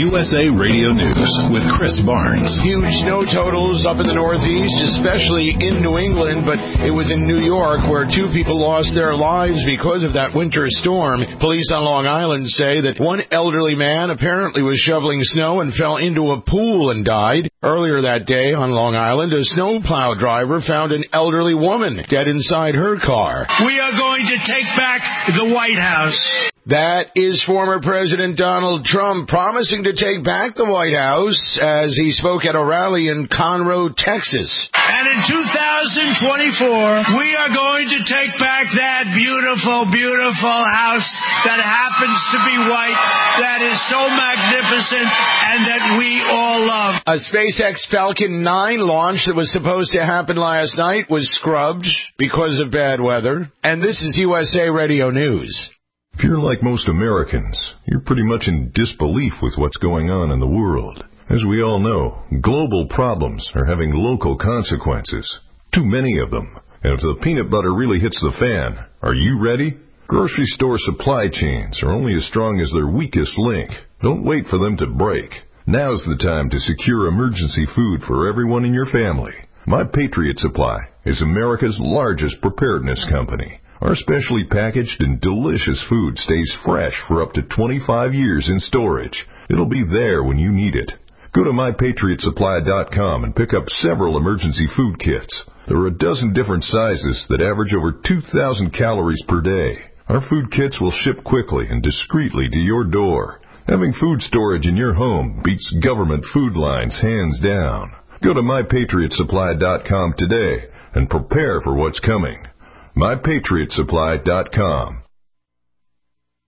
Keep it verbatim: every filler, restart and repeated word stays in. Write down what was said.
U S A Radio News with Chris Barnes. Huge snow totals up in the Northeast, especially in New England, but it was in New York where two people lost their lives because of that winter storm. Police on Long Island say that one elderly man apparently was shoveling snow and fell into a pool and died. Earlier that day on Long Island, a snowplow driver found an elderly woman dead inside her car. We are going to take back the White House. That is former President Donald Trump promising to take back the White House as he spoke at a rally in Conroe, Texas. And in two thousand twenty-four, we are going to take back that beautiful, beautiful house that happens to be white, that is so magnificent, and that we all love. A SpaceX Falcon nine launch that was supposed to happen last night was scrubbed because of bad weather. And this is U S A Radio News. If you're like most Americans, you're pretty much in disbelief with what's going on in the world. As we all know, global problems are having local consequences. Too many of them. And if the peanut butter really hits the fan, are you ready? Grocery store supply chains are only as strong as their weakest link. Don't wait for them to break. Now's the time to secure emergency food for everyone in your family. My Patriot Supply is America's largest preparedness company. Our specially packaged and delicious food stays fresh for up to twenty-five years in storage. It'll be there when you need it. Go to my patriot supply dot com and pick up several emergency food kits. There are a dozen different sizes that average over two thousand calories per day. Our food kits will ship quickly and discreetly to your door. Having food storage in your home beats government food lines hands down. Go to my patriot supply dot com today and prepare for what's coming. my patriot supply dot com.